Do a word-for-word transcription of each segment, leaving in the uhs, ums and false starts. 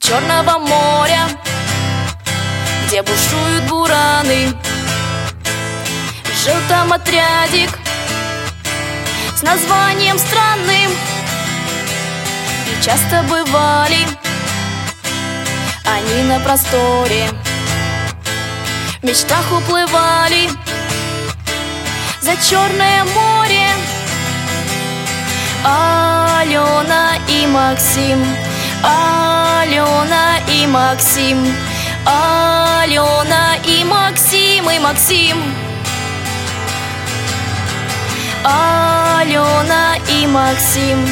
Черного моря, где бушуют бураны. Жил там отрядик с названием странным, и часто бывали они на просторе. В мечтах уплывали за Черное море. Алена и Максим, Алена и Максим, Алена и Максим, и Максим. Алена и Максим,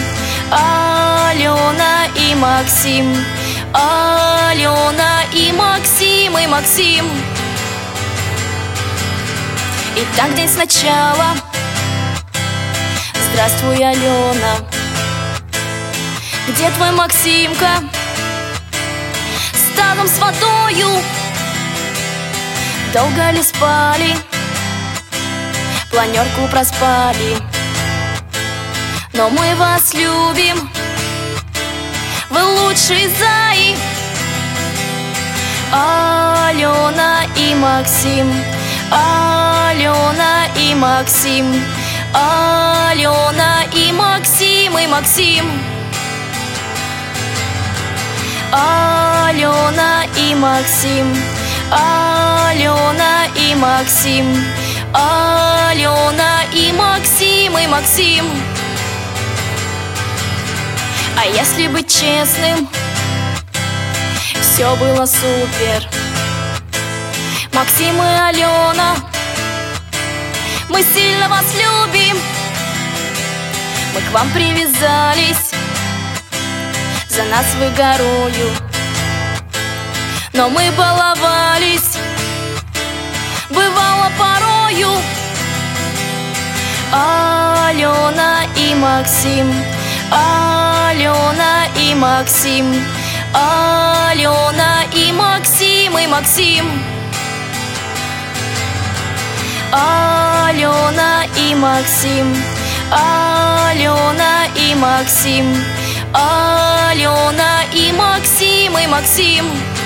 Алена и Максим, Алена и Максим, и Максим. И так день сначала. Здравствуй, Алена. Где твой Максимка? С тазом с водою. Долго ли спали? Планерку проспали. Но мы вас любим, вы лучшие зайи. Алена и Максим, Алена и Максим, Алена и Максим, и Максим. Алена и Максим, Алена и Максим, Алена и Максим, и Максим. А если быть честным, все было супер. Максим и Алена, мы сильно вас любим. Мы к вам привязались, за нас вы горою. Но мы баловались, бывало порою. Алена и Максим, Алена и Максим, Алена и Максим, и Максим. Алена и Максим, Алена и Максим, Алена и Максим, и Максим.